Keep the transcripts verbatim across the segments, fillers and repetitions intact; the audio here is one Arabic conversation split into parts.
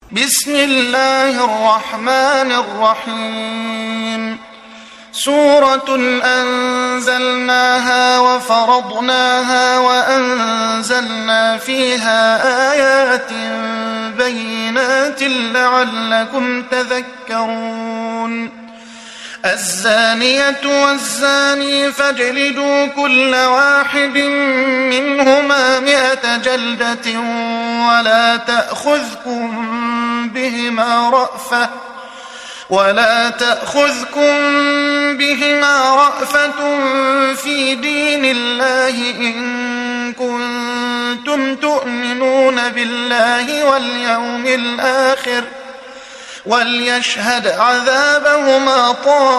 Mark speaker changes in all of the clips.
Speaker 1: بسم الله الرحمن الرحيم. سورة أنزلناها وفرضناها وأنزلنا فيها آيات بينات لعلكم تذكرون. الزانية والزاني فاجلدوا كل واحد منهما مئة جلدة ولا تأخذكم بهما رأفة ولا تأخذكم بهما رأفة في دين الله إن كنتم تؤمنون بالله واليوم الآخر وليشهد عذابهما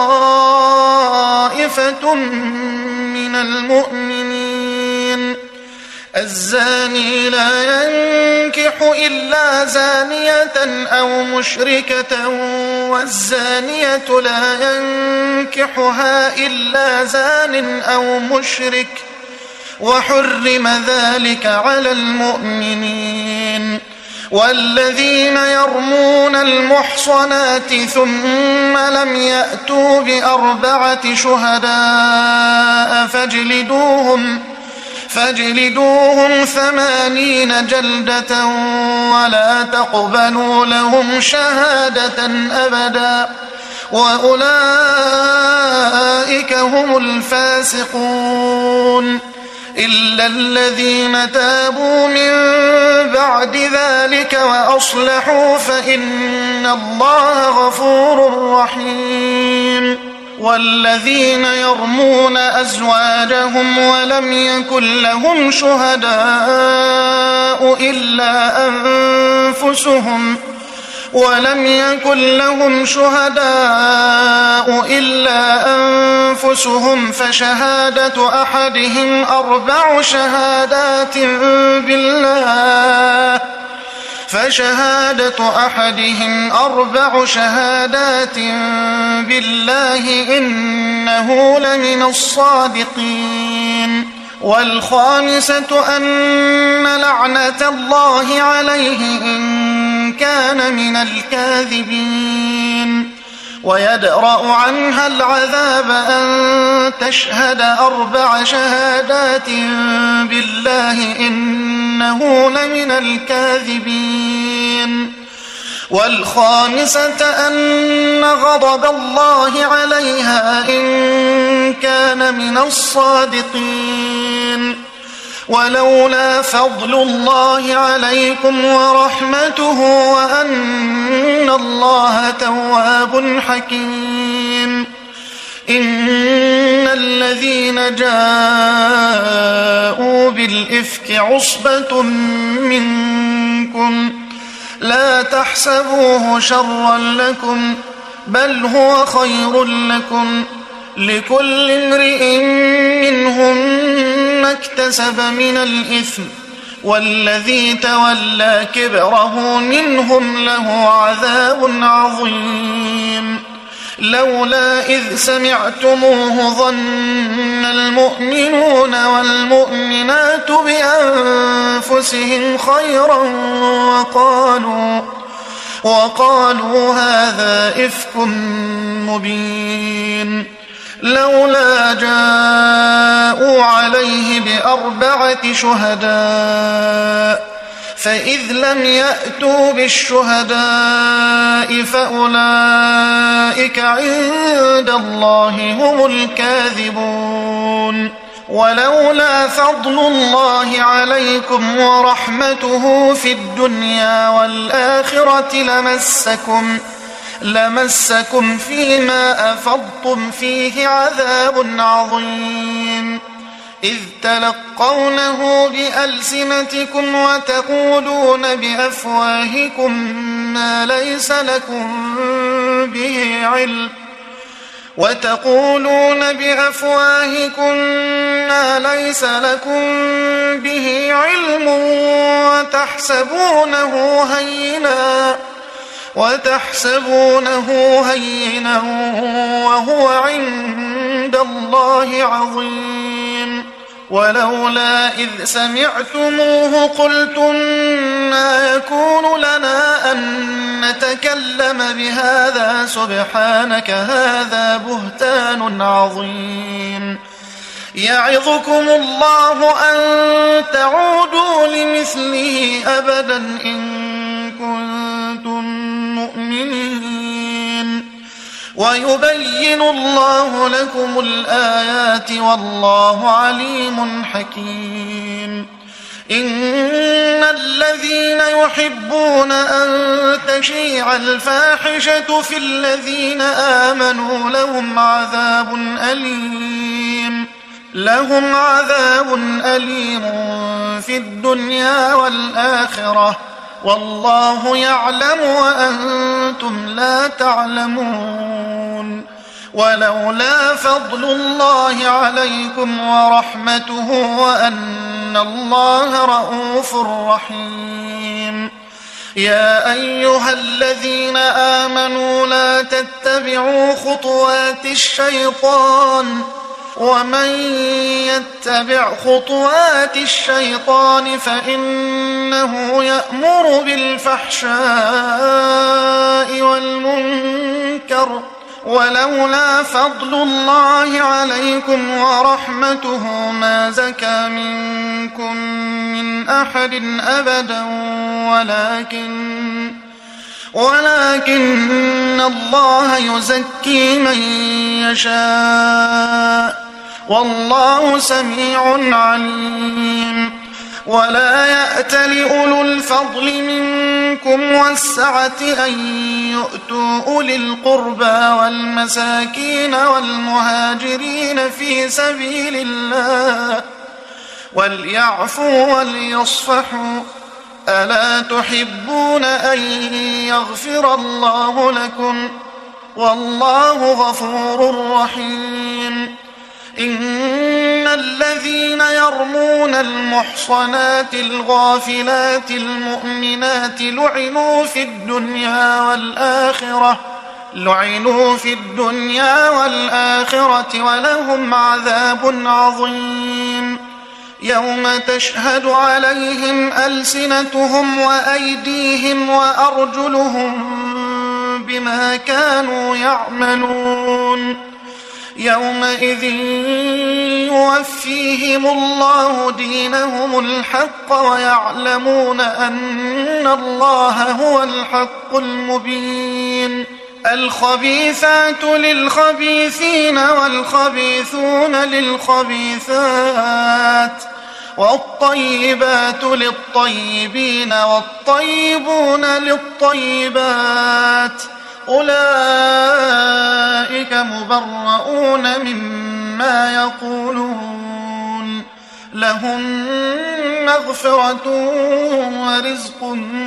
Speaker 1: طائفة من المؤمنين. الزاني لا ينكح إلا زانية أو مشركة والزانية لا ينكحها إلا زان أو مشرك وحرم ذلك على المؤمنين. والذين يرمون المحصنات ثم لم يأتوا بأربعة شهداء فاجلدوهم فاجلدوهم ثمانين جلدة ولا تقبلوا لهم شهادة أبدا وأولئك هم الفاسقون. إلا الذين تابوا من بعد ذلك وأصلحوا فإن الله غفور رحيم. والذين يرمون أزواجهم ولم يكن لهم شهداء إلا أنفسهم ولم يكن لهم شهداء إلا أنفسهم فشهادة أحدهم أربع شهادات بالله فشهادة أحدهم أربع شهادات بالله إنه لمن الصادقين. والخامسة أن لعنة الله عليه إن كان من الكاذبين. ويدرأ عنها العذاب أن تشهد أربع شهادات بالله إنه لمن الكاذبين. والخامسة أن غضب الله عليها إن كان من الصادقين. ولولا فضل الله عليكم ورحمته وأن الله تواب حكيم. إن الذين جاءوا بالإفك عصبة منكم لا تحسبوه شرا لكم بل هو خير لكم لكل امرئ منهم ما اكتسب من الإثم والذي تولى كبره منهم له عذاب عظيم. لولا إذ سمعتموه ظن المؤمنون والمؤمنات بأنفسهم خيرا وقالوا وقالوا هذا إفك مبين. لولا جاءوا عليه بأربعة شهداء فإذ لم يأتوا بالشهداء فأولئك عند الله هم الكاذبون. ولولا فضل الله عليكم ورحمته في الدنيا والآخرة لمسكم لمسكم فيما أفضتم فيه عذاب عظيم. إذ تلقونه بألسنتكم وتقولون بأفواهكم ما ليس لكم به علم وتقولون بأفواهكم ما ليس لكم به علم وتحسبونه هينا وتحسبونه هينا وهو عند الله عظيم. ولولا إذ سمعتموه قلتم ما يكون لنا أن نتكلم بهذا سبحانك هذا بهتان عظيم يعظكم الله أن تعودوا لمثله أبدا إن كنتم مؤمنين ويبين الله لكم الآيات والله عليم حكيم إن الذين يحبون أن تشيع الفاحشة في الذين آمنوا لهم عذاب أليم لهم عذاب أليم في الدنيا والآخرة والله يعلم وأنتم لا تعلمون ولولا فضل الله عليكم ورحمته وأن الله رءوف رحيم يا أيها الذين آمنوا لا تتبعوا خطوات الشيطان ومن يتبع خطوات الشيطان فإنه يأمر بالفحشاء والمنكر ولولا فضل الله عليكم ورحمته ما زكى منكم من أحد أبدا ولكن ولكن الله يزكي من يشاء والله سميع عليم ولا يأتل أولو الفضل منكم والسعة أن يؤتوا أولي القربى والمساكين والمهاجرين في سبيل الله وليعفوا وليصفحوا ألا تحبون أن يغفر الله لكم والله غفور رحيم إن الذين يرمون المحصنات الغافلات المؤمنات لعنوا في الدنيا والآخرة لعنوا في الدنيا والآخرة ولهم عذاب عظيم يوم تشهد عليهم ألسنتهم وأيديهم وأرجلهم بما كانوا يعملون يومئذ يوفيهم الله دينهم الحق ويعلمون أن الله هو الحق المبين الخبيثات للخبيثين والخبيثون للخبيثات والطيبات للطيبين والطيبون للطيبات أولئك مبرؤون مما يقولون لهم مغفرة ورزق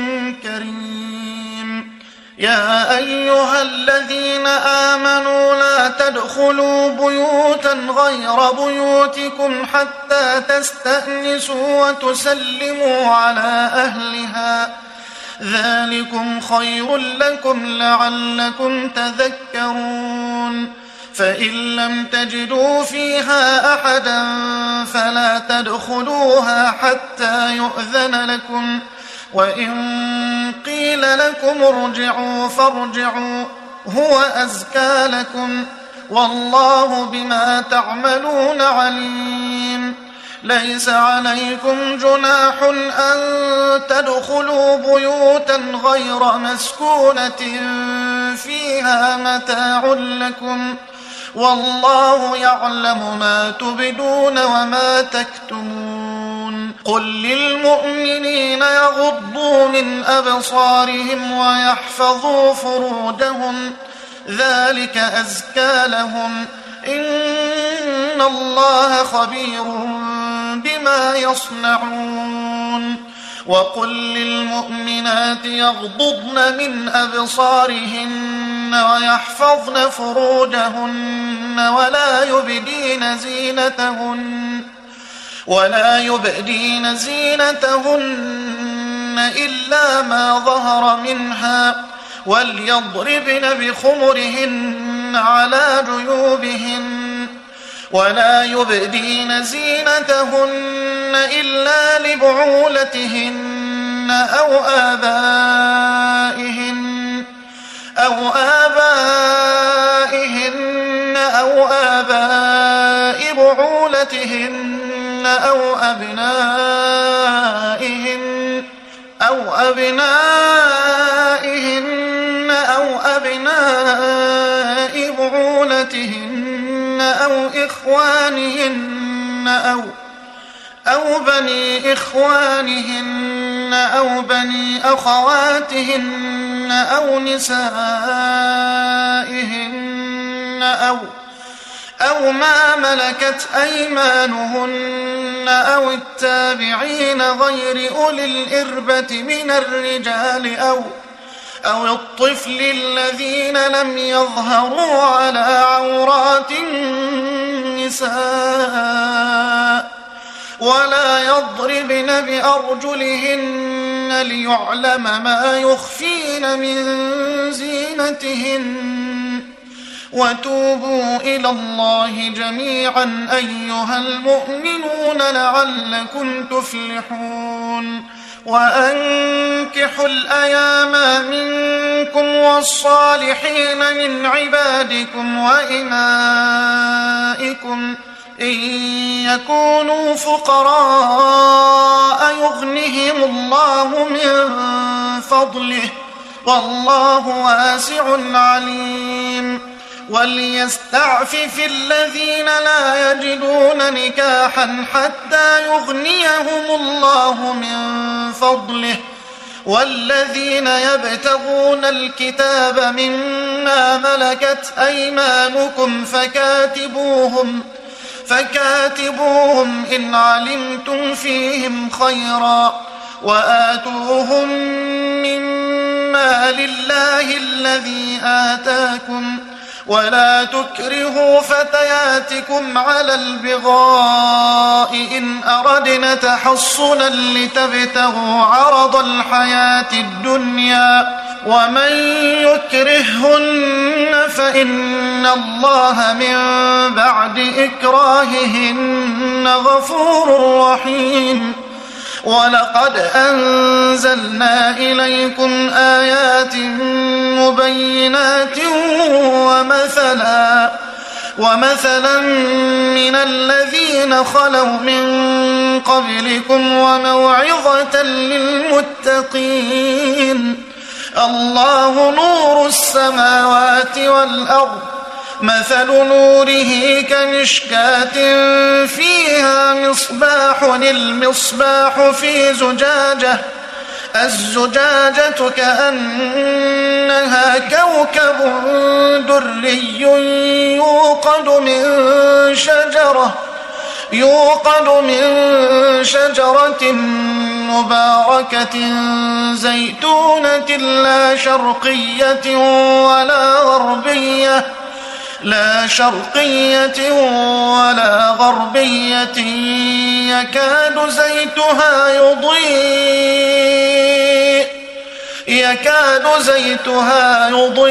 Speaker 1: كريم يا أيها الذين آمنوا لا تدخلوا بيوتا غير بيوتكم حتى تستأنسوا وتسلموا على أهلها ذلكم خير لكم لعلكم تذكرون فإن لم تجدوا فيها أحدا فلا تدخلوها حتى يؤذن لكم وإن قيل لكم ارجعوا فارجعوا هو أزكى لكم والله بما تعملون عليم ليس عليكم جناح أن تدخلوا بيوتا غير مسكونة فيها متاع لكم والله يعلم ما تبدون وما تكتمون قل للمؤمنين يغضوا من أبصارهم ويحفظوا فروجهم ذلك أزكى لهم إن الله خبير بما يصنعون وقل للمؤمنات يغضضن من أبصارهن ويحفظن فروجهن ولا يبدين زينتهن ولا يبدين زينتهن إلا ما ظهر منها وليضربن بخمرهن على جيوبهن ولا يبدين زينتهن إلا لبعولتهن أو آبائهن أو آبائهن أو آباء بعولتهن أو أبنائهن أو أبنائهن أو أبناء بعولتهن أو إخوانهن أو أو بني إخوانهن أو بني أخواتهن أو نسائهن أو أو ما ملكت أيمانهن أو التابعين غير أولي الإربة من الرجال أو أو الطفل الذين لم يظهروا على عورات النساء ولا يضربن بأرجلهن ليعلم ما يخفين من زينتهن وتوبوا إلى الله جميعا أيها المؤمنون لعلكم تفلحون وأنكحوا الأيام منكم والصالحين من عبادكم وإمائكم إن يكونوا فقراء يغنهم الله من فضله والله واسع عليم وليستعفف الذين لا يجدون نكاحا حتى يغنيهم الله من فضله والذين يبتغون الكتاب مما ملكت أيمانكم فكاتبوهم فكاتبوهم إن علمتم فيهم خيرا وآتوهم مما لله الذي آتاكم ولا تكرهوا فتياتكم على البغاء إن أردنا تحصنا لتبتغوا عرض الحياة الدنيا ومن يكرههن فإن الله من بعد إكراههن غفور رحيم ولقد أنزلنا إليكم آيات مبينات ومثلا ومثلا من الذين خلوا من قبلكم وموعظة للمتقين الله نور السماوات والأرض مثل نوره كمشكاة فيها مصباح المصباح في زجاجة الزجاجة كأنها كوكب دري يوقد من شجرة يوقد من شجرة مباركة زيتونة لا شرقية ولا غربية لا شرقية ولا غربية يكاد زيتها يضيء يكاد زيتها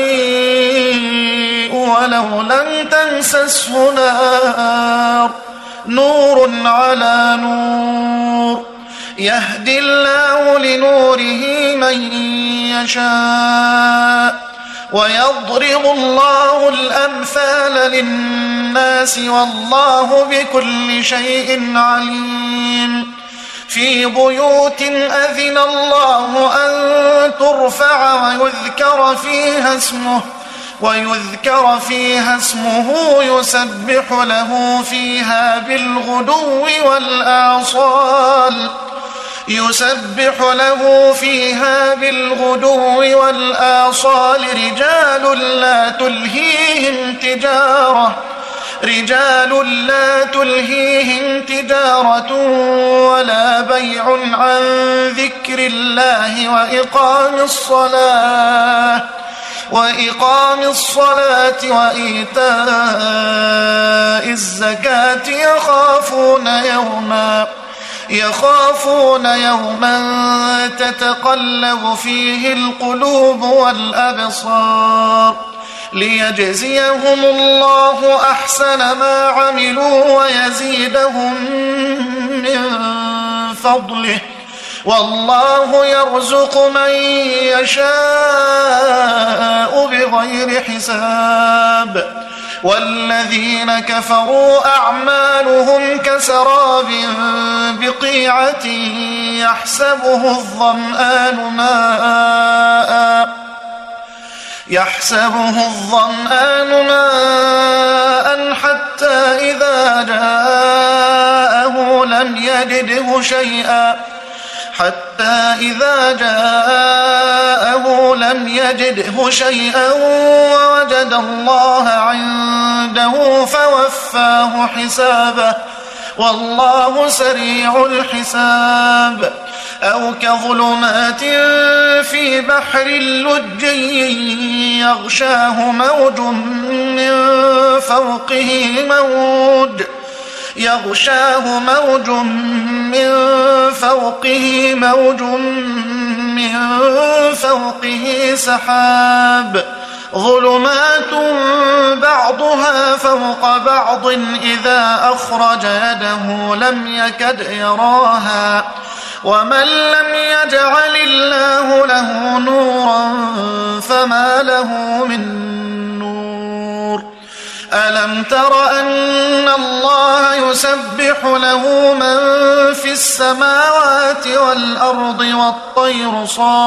Speaker 1: يضيء ولو لم تمسسه نار نور على نور يهدي الله لنوره من يشاء ويضرب الله الأمثال للناس والله بكل شيء عليم في بيوت أذن الله أن ترفع ويذكر فيها اسمه ويذكر فيها اسمه يسبح له فيها بالغدو والآصال يسبح له فيها بالغدو والآصال رجال لا تلهيهم تجارة رجال لا تلهيهم تجارة ولا بيع عن ذكر الله وإقام الصلاة وإقام الصلاة وإيتاء الزكاة يخافون يوما يخافون يوما تتقلب فيه القلوب والأبصار ليجزيهم الله أحسن ما عملوا ويزيدهم من فضله والله يرزق من يشاء بغير حساب. والذين كفروا أعمالهم كسراب بقيعة يحسبه الظمآن ماء يحسبه الظمآن ماء حتى إذا جاءه لم يجده شيئا حتى إذا جاءه لم يجده شيئا ووجد الله عنده فوفاه حسابه والله سريع الحساب. أو كظلمات في بحر لجي يغشاه موج من فوقه موج يغشاه موج من فوقه موج من فوقه سحاب ظلمات بعضها فوق بعض إذا أخرج يده لم يكد يراها ومن لم يجعل الله له نورا فما له من نور. ألم تر أن الله يسبح له من في السماوات والأرض والطير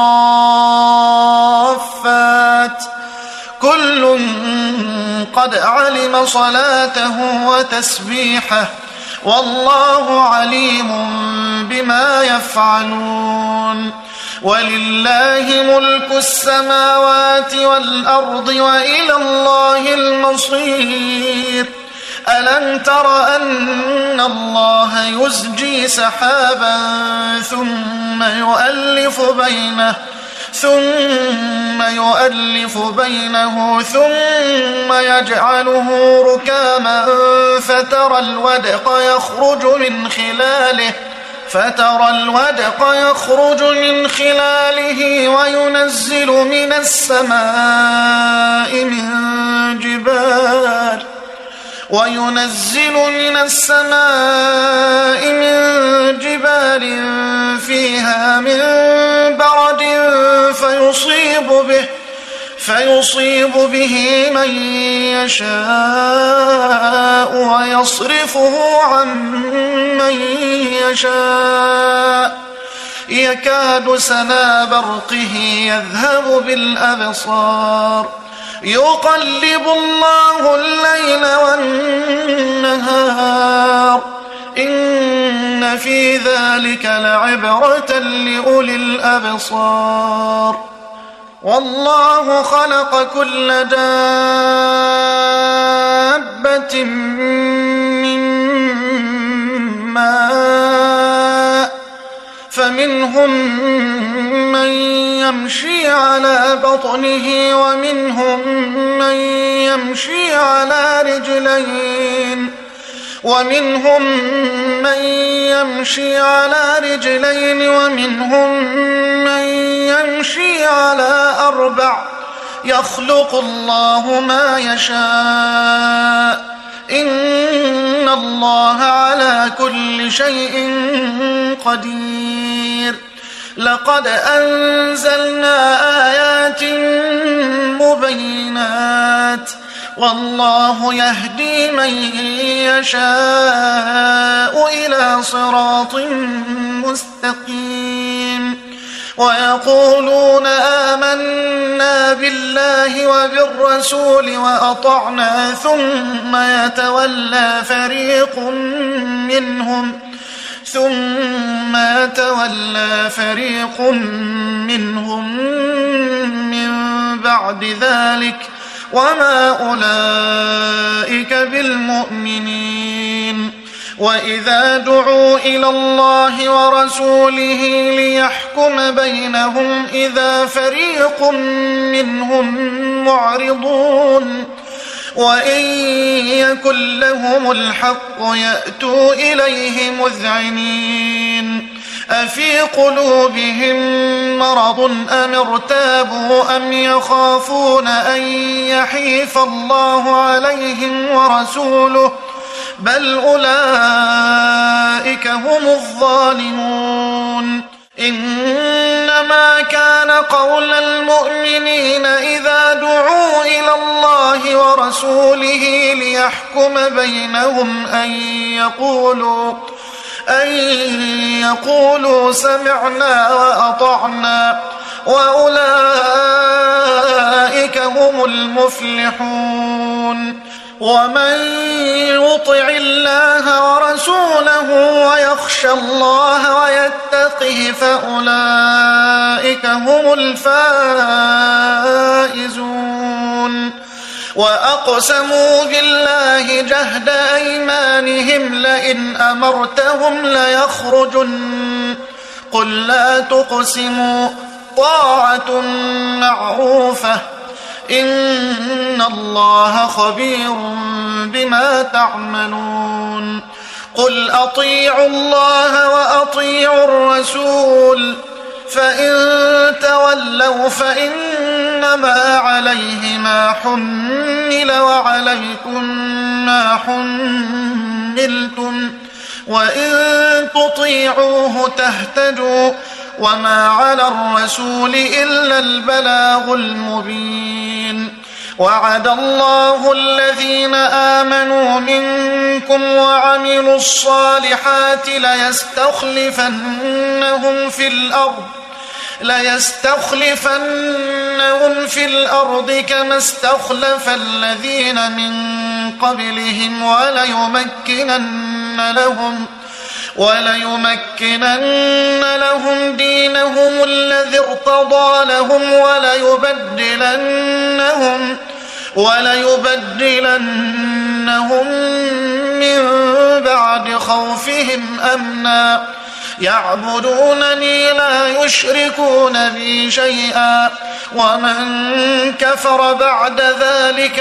Speaker 1: صافات كل قد علم صلاته وتسبيحه والله عليم بما يفعلون. ولله ملك السماوات والأرض وإلى الله المصير. ألم تر أن الله يزجي سحابا ثم يؤلف بينه ثم يؤلف بينه ثم يجعله ركاما فترى الودق يخرج من خلاله فترى الودق يخرج من خلاله وينزل من السماء من جبال وينزل من السماء من جبال فيها من برد فيصيب به فيصيب به من يشاء ويصرفه عن من يشاء يكاد سنا برقه يذهب بالأبصار يقلب الله الليل والنهار إن في ذلك لعبرة لأولي الأبصار. والله خلق كل دابة من ماء فمنهم من يمشي على بطنه ومنهم من يمشي على رجلين ومنهم من يمشي على رجلين ومنهم من يمشي على أربع يخلق الله ما يشاء إن الله على كل شيء قدير. لقد أنزلنا آيات مبينات والله يهدي من يشاء إلى صراط مستقيم. ويقولون آمنا بالله وبالرسول وأطعنا ثم يتولى فريق منهم ثم يتولى فريق منهم من بعد ذلك وما أولئك بالمؤمنين. وإذا دعوا إلى الله ورسوله ليحكم بينهم إذا فريق منهم معرضون وإن يكن لهم الحق يأتوا إليه مذعنين. أفي قلوبهم مرض أم ارتابوا أم يخافون أن يحيف الله عليهم ورسوله بل أولئك هم الظالمون إنما كان قول المؤمنين إذا دعوا إلى الله ورسوله ليحكم بينهم أن يقولوا أن يقولوا سمعنا وأطعنا وأولئك هم المفلحون ومن يطع الله ورسوله ويخشى الله ويتقه فأولئك هم الفائزون وأقسموا بالله جهد أيمانهم لئن أمرتهم ليخرجن قل لا تقسموا طاعة معروفة إن الله خبير بما تعملون قل أطيعوا الله وأطيعوا الرسول فإن تولوا فإنما عليه ما حمل وعليكم ما حملتم وإن تطيعوه تهتدوا وما على الرسول إلا البلاغ المبين وعد الله الذين آمنوا منكم وعملوا الصالحات ليستخلفنهم في الأرض ليستخلفنهم في الأرض كما استخلف الذين من قبلهم وليمكنن لهم وليمكنن لهم دينهم الذي ارتضى لهم وليبدلنهم وليبدلنهم من بعد خوفهم أمنا يعبدونني لا يشركون بي شيئا ومن كفر بعد ذلك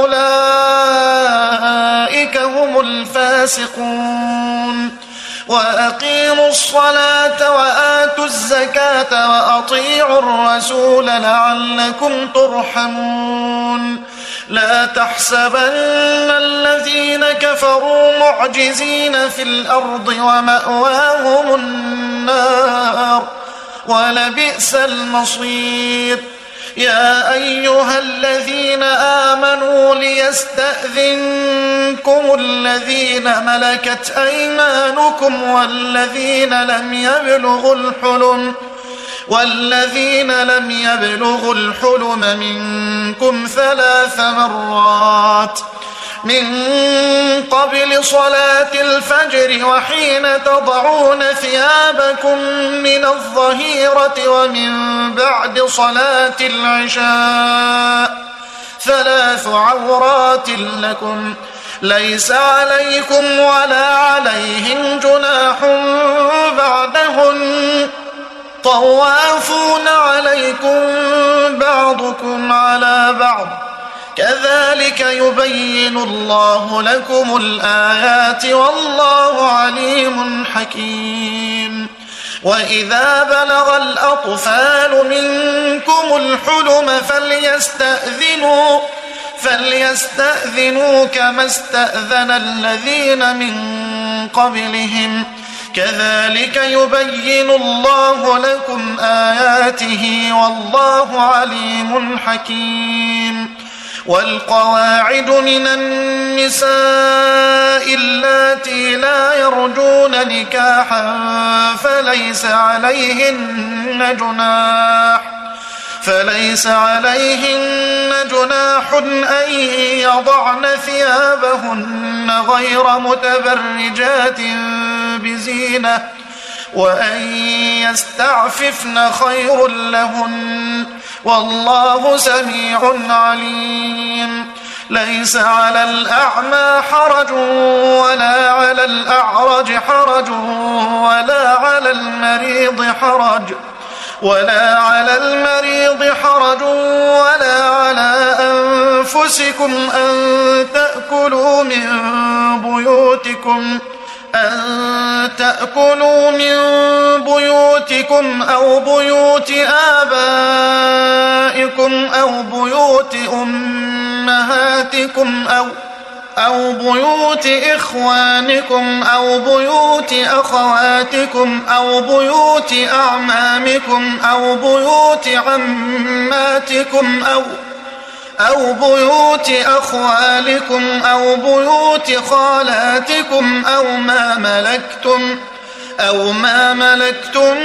Speaker 1: فأولئك هم الفاسقون وأقيموا الصلاة وآتوا الزكاة وأطيعوا الرسول لعلكم ترحمون لا تحسبن الذين كفروا معجزين في الأرض ومأواهم النار ولبئس المصير يا أيها الذين آمنوا ليستأذنكم الذين ملكت أيمانكم والذين لم يبلغوا الحلم والذين لم يبلغوا الحلم منكم ثلاث مرات من قبل صلاة الفجر وحين تضعون ثيابكم من الظهيرة ومن بعد صلاة العشاء ثلاث عورات لكم ليس عليكم ولا عليهم جناح بعدهن طوافون عليكم بعضكم على بعض كذلك يبين الله لكم الآيات والله عليم حكيم وإذا بلغ الأطفال منكم الحلم فليستأذنوا فليستأذنوا كما استأذن الذين من قبلهم كذلك يبين الله لكم آياته والله عليم حكيم والقواعد من النساء اللاتي لا يرجون نكاحا فليس عليهن جناح فليس عليهن جناح أن يضعن ثيابهن غير متبرجات بزينة وأن يستعففن خير لهن والله سميع عليم ليس على الأعمى حرج ولا على الأعرج حرج ولا على المريض حرج ولا على المريض حرج ولا على أنفسكم أن تأكلوا من بيوتكم أن تأكلوا من بيوتكم أو بيوت آبائكم أو بيوت أمهاتكم أو أو بيوت إخوانكم أو بيوت أخواتكم أو بيوت أعمامكم أو بيوت عماتكم أو أو بيوت أخوالكم أو بيوت خالاتكم أو ما ملكتم أو ما ملكتم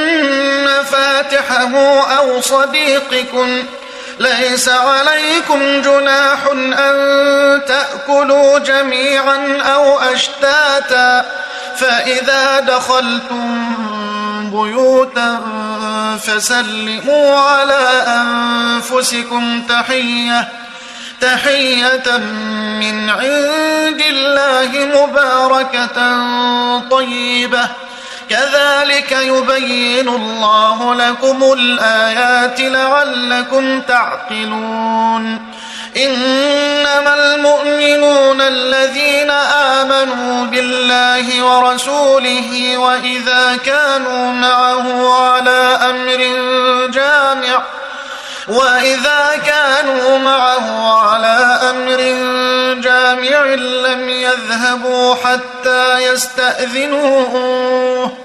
Speaker 1: مفاتحه أو صديقكم. ليس عليكم جناح أن تأكلوا جميعا أو أشتاتا، فإذا دخلتم بيوتا فسلموا على أنفسكم تحية تحية من عند الله مباركة طيبة، كذلك يبين الله لكم الآيات لعلكم تعقلون. إنما المؤمنون الذين آمنوا بالله ورسوله وإذا كانوا معه على أمر جامع وإذا كانوا معه على أمر جامع لم يذهبوا حتى يستأذنوه.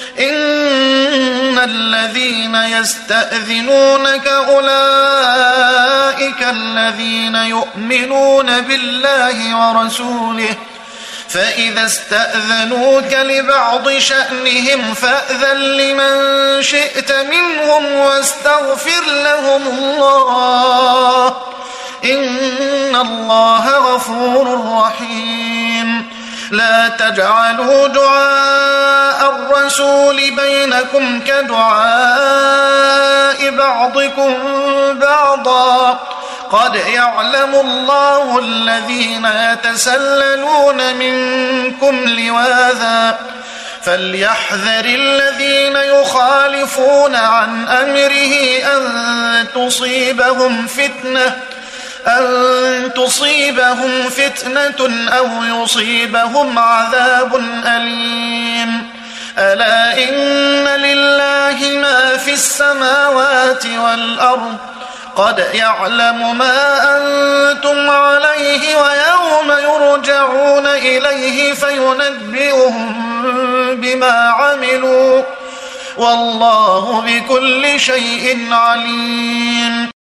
Speaker 1: إن الذين يستأذنونك أولئك الذين يؤمنون بالله ورسوله، فإذا استأذنوك لبعض شأنهم فأذن لمن شئت منهم واستغفر لهم الله، إن الله غفور رحيم. لا تجعلوا دعاء الرسول بينكم كدعاء بعضكم بعضا، قد يعلم الله الذين يتسللون منكم لواذا، فليحذر الذين يخالفون عن أمره أن تصيبهم فتنة أن تصيبهم فتنة أو يصيبهم عذاب أليم. ألا إن لله ما في السماوات والأرض، قد يعلم ما أنتم عليه ويوم يرجعون إليه فينبئهم بما عملوا، والله بكل شيء عليم.